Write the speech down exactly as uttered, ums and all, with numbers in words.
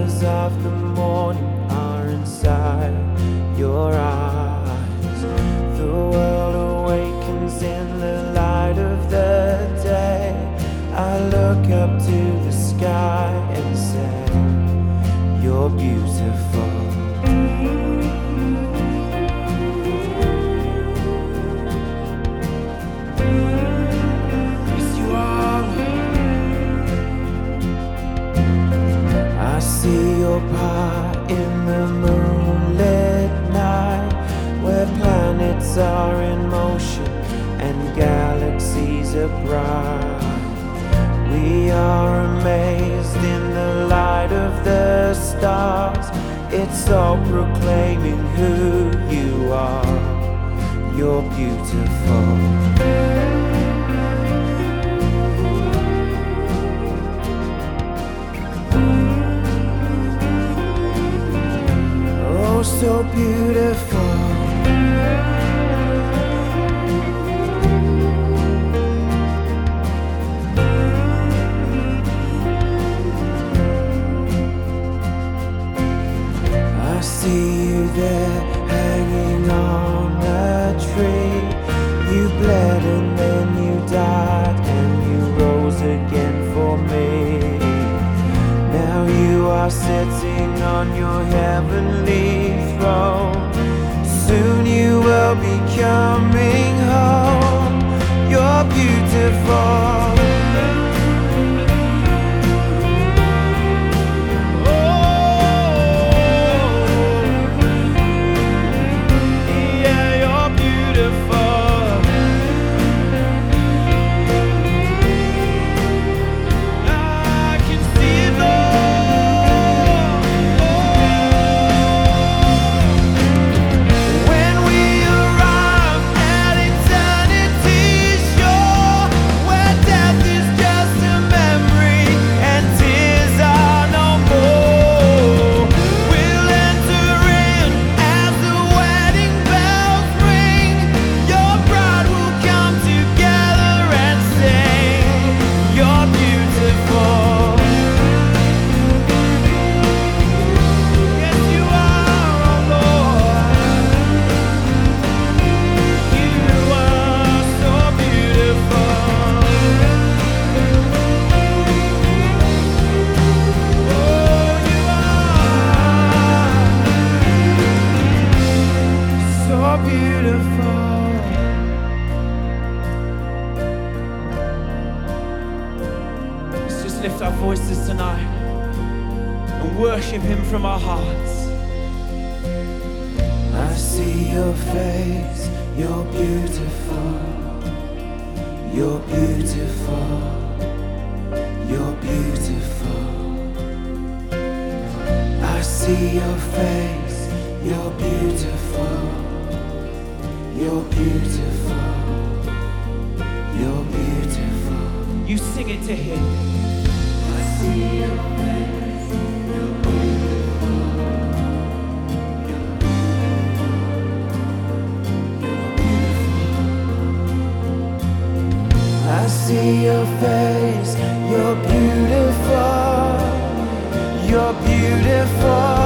colors of the morning are inside your eyes. The world awakens in the light of the day. I look up to the sky and say, you're beautiful. I see your part in the moonlit night, where planets are in motion and galaxies are bright. We are amazed in the light of the stars. It's all proclaiming who you are. You're beautiful. So beautiful. I see you there hanging on a tree. You bled and then you died and you rose again for me. Now you are sitting on your heavenly throne. Soon you will be coming home. You're beautiful. Lift our voices tonight and worship Him from our hearts. I see your face, you're beautiful, you're beautiful, you're beautiful. I see your face, you're beautiful, you're beautiful, you're beautiful. You sing it to Him. I see your face, you're beautiful, you're beautiful, I see your face, you're beautiful, you're beautiful.